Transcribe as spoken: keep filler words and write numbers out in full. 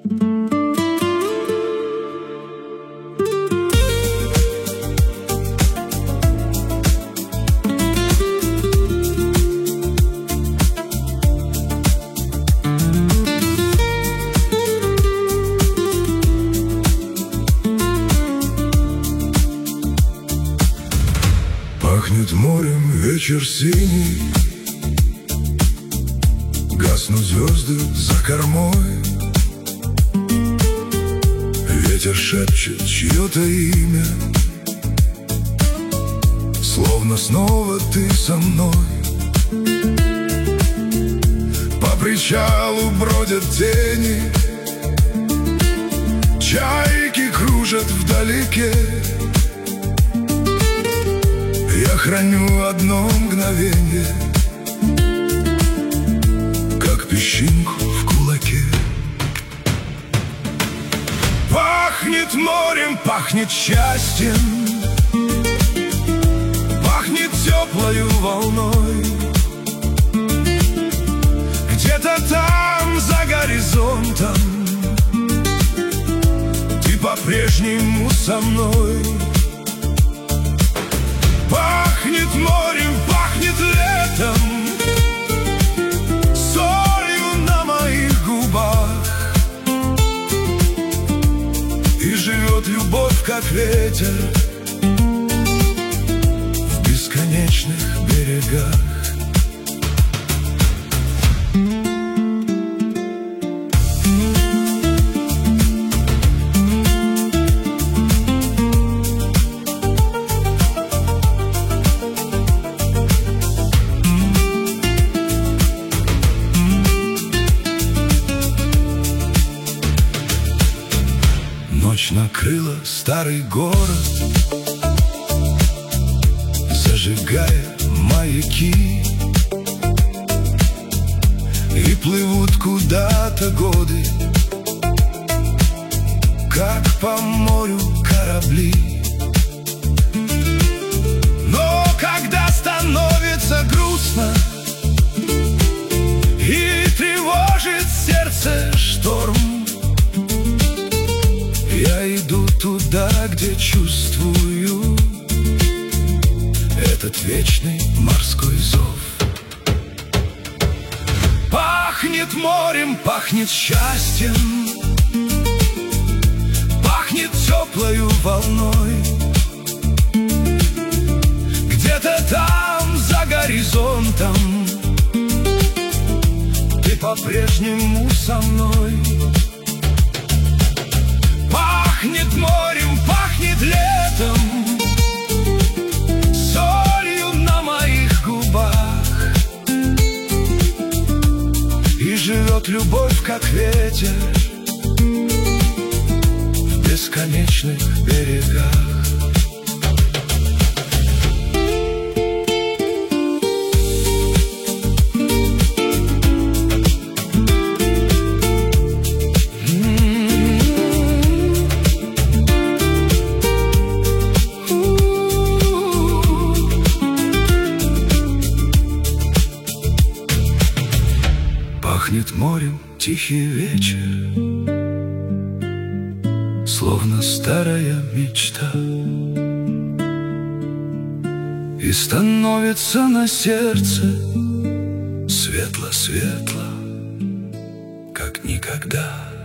Пахнет морем вечер синий, гаснут звезды за кормой. Ветер шепчет чье-то имя, словно снова ты со мной. По причалу бродят тени, чайки кружат вдалеке. Я храню одно мгновенье, как песчинку в кулаке. Пахнет морем, пахнет счастьем, пахнет теплою волной. Где-то там, за горизонтом, ты по-прежнему со мной. Пахнет морем, пахнет летом, солью на моих губах. И живет любовь, как ветер, в бесконечных берегах. Ночь накрыла старый город, зажигая маяки. И плывут куда-то годы, как по морю корабли. Но когда становится грустно и тревожит сердце шторм, я иду туда, где чувствую этот вечный морской зов. Пахнет морем, пахнет счастьем, пахнет теплою волной. Где-то там, за горизонтом, ты по-прежнему со мной. Пахнет морем, пахнет летом, солью на моих губах. И живет любовь, как ветер, в бесконечных берегах. Пахнет морем тихий вечер, словно старая мечта. И становится на сердце светло-светло, как никогда.